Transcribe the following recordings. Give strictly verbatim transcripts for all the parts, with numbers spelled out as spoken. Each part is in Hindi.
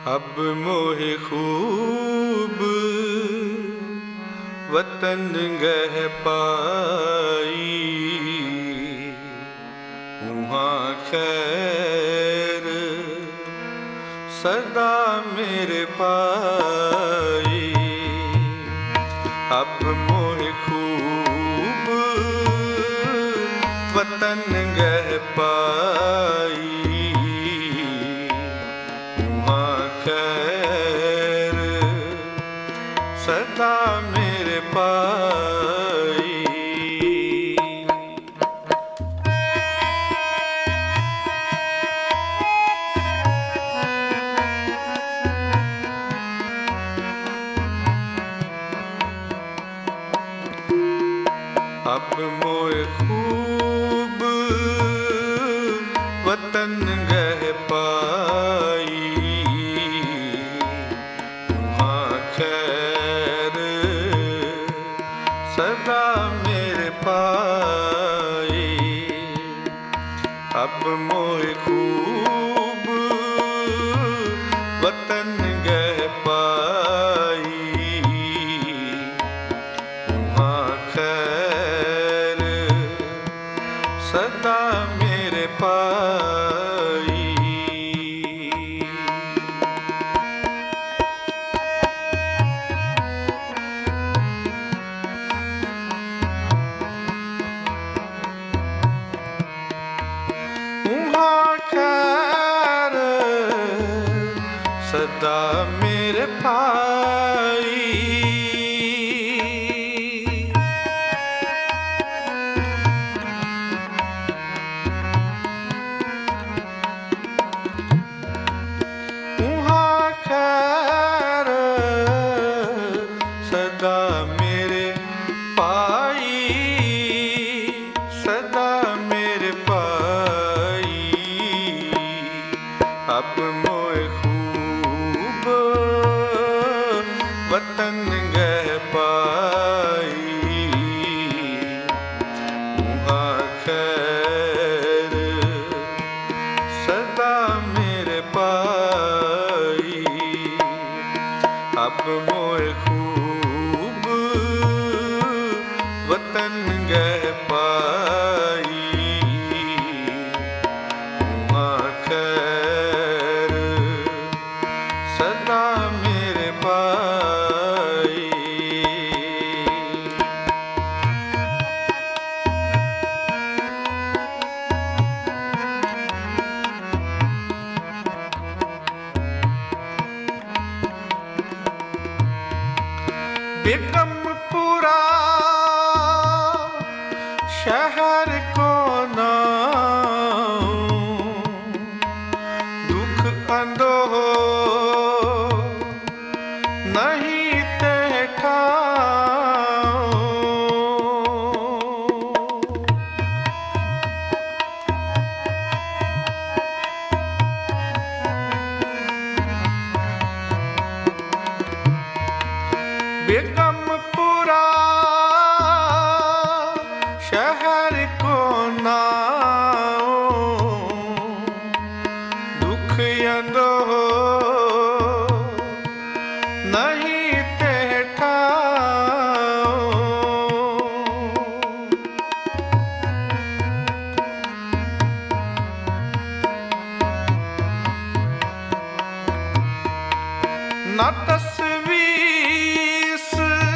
अब मोहे खूब वतन गह पाई, वहाँ खैर सदा मेरे पाई। अब मोहे खूब वतन गह पाई, वहाँ खैर सदा मेरे पाई। अब मोए खूब वतन गह पाई, वहाँ खैर सदा मेरे पाई। अब मोए खूब वतन गह पाई, वहाँ खैर सदा मेरे पाई। वहाँ खैर सदा मेरे पाई। वहाँ खैर सदा मेरे पाई, सदा मेरे पाई। अब मोए खूब वतन गह पाई, वहाँ खैर सदा मेरे पाई। अब मोए खूब वतन गह पाई, वहाँ खैर सदा मेरे पाई। बेगमपुरा शहर को नाम, दुख अंधो नहीं ते ठाऊं। बेगमपुरा शहर को नाम, दुख अंधो नहीं ते ठाऊं। न तस्वीस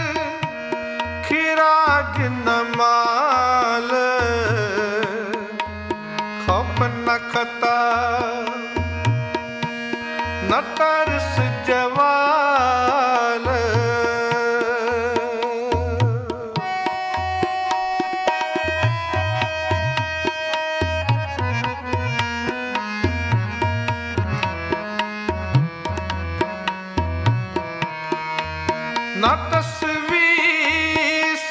खिराज न माल, खौफ न खता न तरस जवाल। न तस्वीस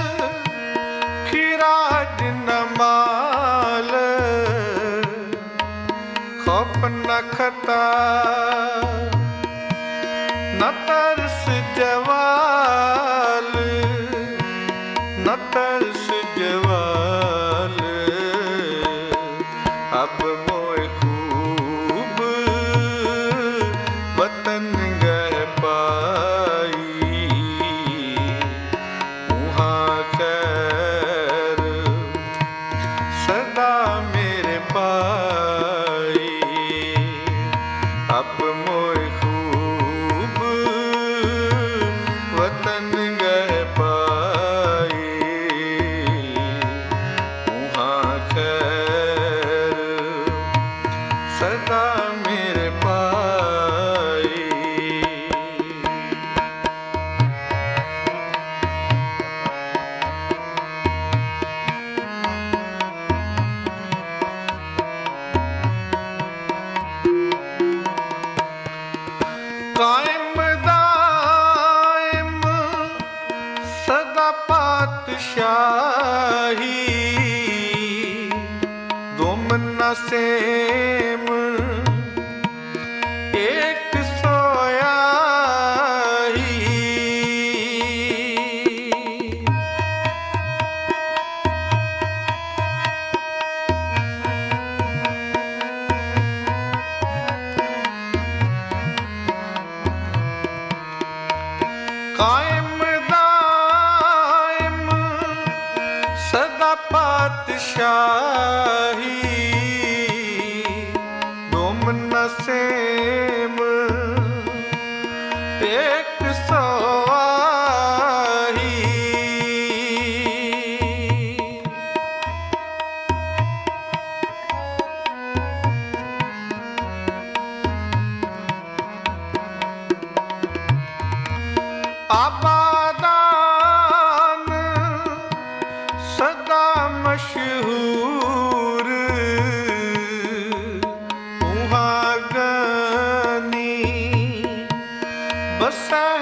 खिराज न माल, खौफ न खता न तरस जवाल, न तरस जवाल। अब मोए खूब अब मोय खूब वतन गह पाए, वहाँ खैर सदा मेरे पाए। कायम दायम सदा पातशाही, दोमना सेम एक सोयाही। कायम दायम सदा पातशाही, दोमना सेम एक सोआही। आबादान सदा मशहूर, वहाँ गनी बसह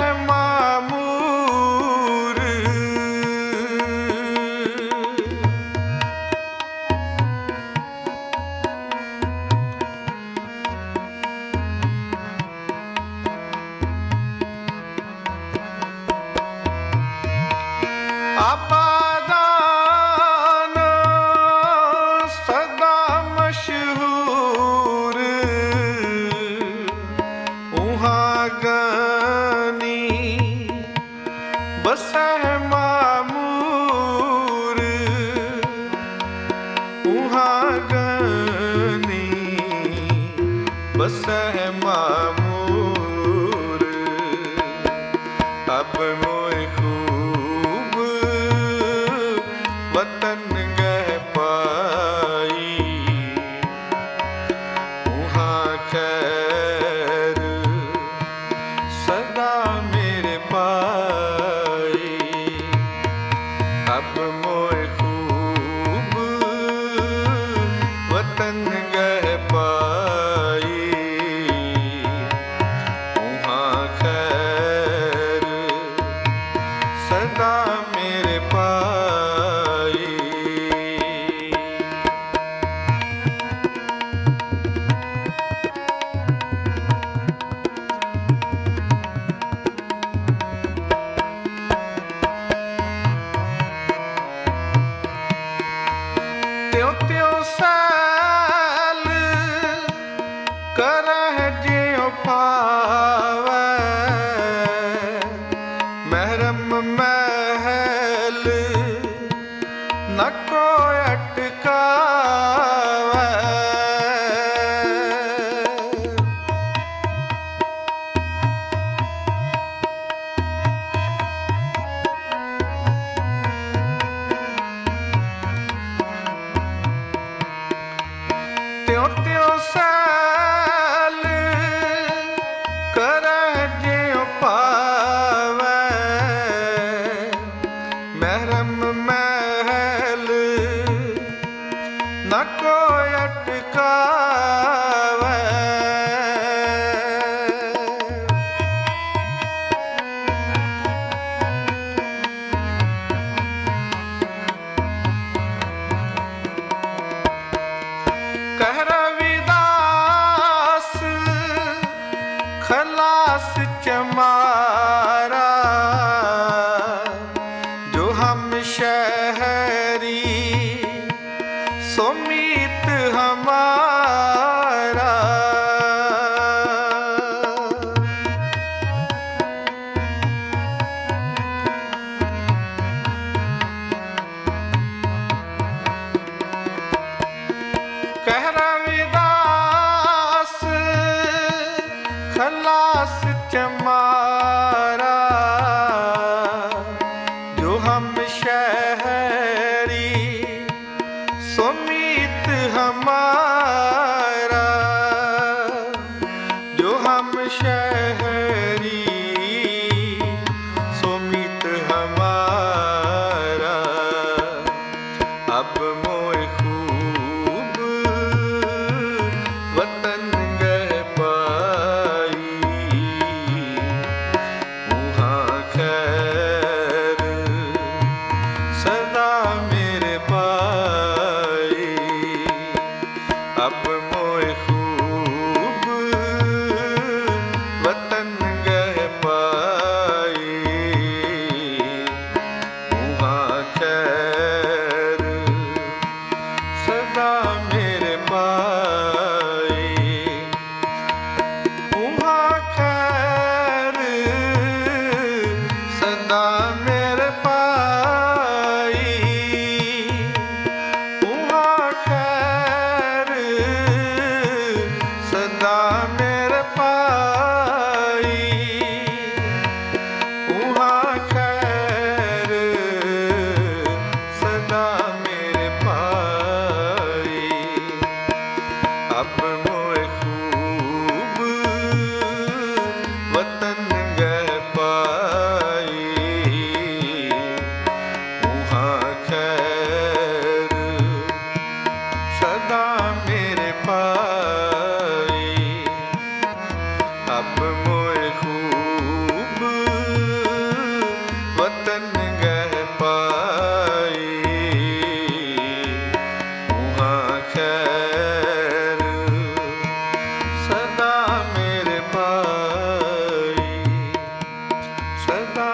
मामूर। आबादान सदा मशहूर, वहाँ गनी बसह मामूर, वहाँ गनी बसह मामूर। अब मोय खूब वतन गह पाई, वहाँ खैर सदा मेरे पाई। अब मोय खूब वतन गह पाई, वहाँ खैर सदा मेरे पाई। त्यों त्यों सैल करह ज्यों पावै, महरम महल न कोई अटकावै। त्यों त्यों सैल करह शहरी सुमित हमारा अब मोए खूब वतन गए पाई वहाँ खैर सदा मेरे पाई अब मोए खूब वतन गए पाई वहाँ खैर सदा मेरे पाई वहाँ खैर सदा मेरे पाई वहाँ खैर सदा मेरे पाई वहाँ खैर सदा मेरे पाई अब मोए खूब वतन गए पाई वहाँ खैर सदा मेरे पाई अब मोए खूब वतन गए पाई वहाँ खैर सदा मेरे पाई सदा